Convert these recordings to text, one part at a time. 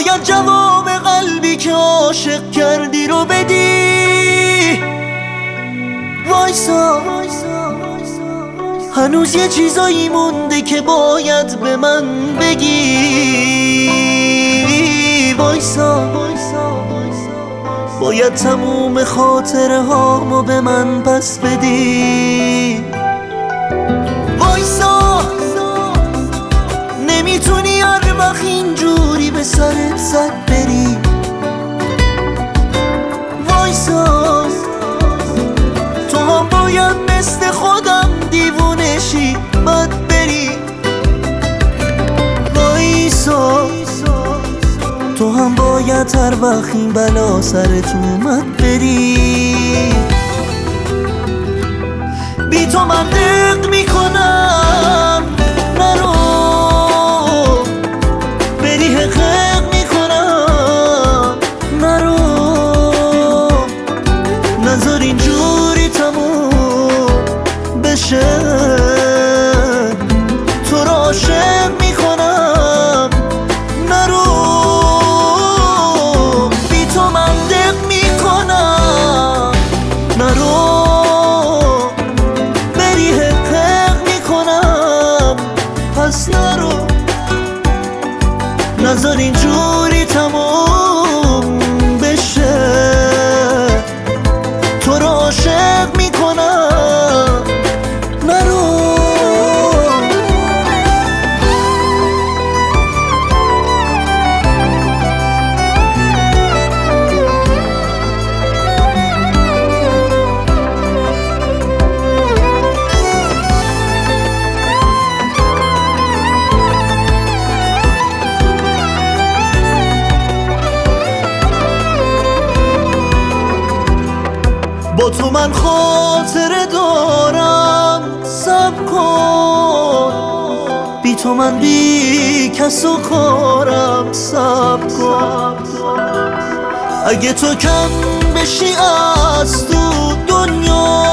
باید جواب قلبی که عاشق کردی رو بدی. وایسا هنوز یه چیزایی مونده که باید به من بگی. وایسا باید تموم خاطره هامو به من پس بدی. وایسا نمیتونی هر وقت اینجوری به سرت زد بری. وایسا تو هم باید مثل خودم دیوونه شی بد بری. وایسا تو هم باید هر وقت این بلا سرت اومد بری. بی تو من دق میکنم نرو، بری حقق میکنم نرو. نذار اینجوری تموم بشه، تو رو عاشق میکنم نرو. بی تو من دق میکنم نرو، بری حقق میکنم پس نرو. نذار اینجوری تموم بشه، تو رو عاشق میکنم نرو. با تو من خاطره دارم صبر کن، بی تو من بی کس و کارم صبر کن. اگه تو کم بشی از تو دنیا،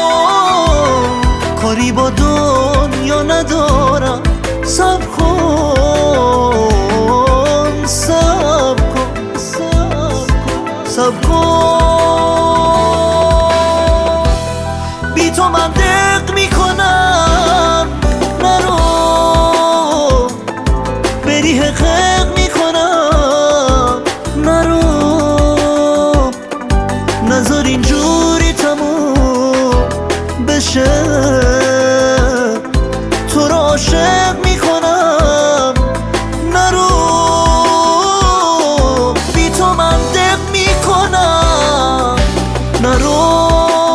کاری با دنیا ندارم. صبر کن صبر کن صبر کن. بی تو من دق میکنم نرو، بری حقق میکنم نرو. نذار اینجوری تموم بشه، تو رو عاشق میکنم نرو. بی تو من دق میکنم نرو،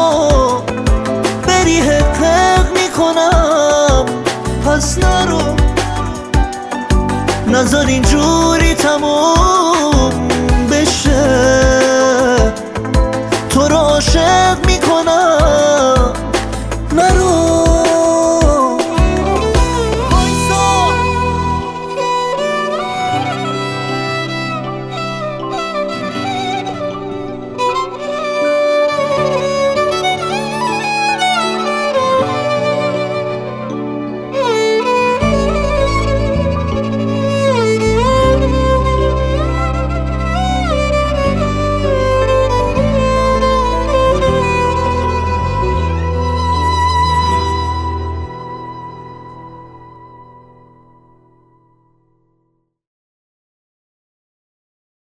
پس نرو. نذار اینجوری تموم بشه، تو رو عاشق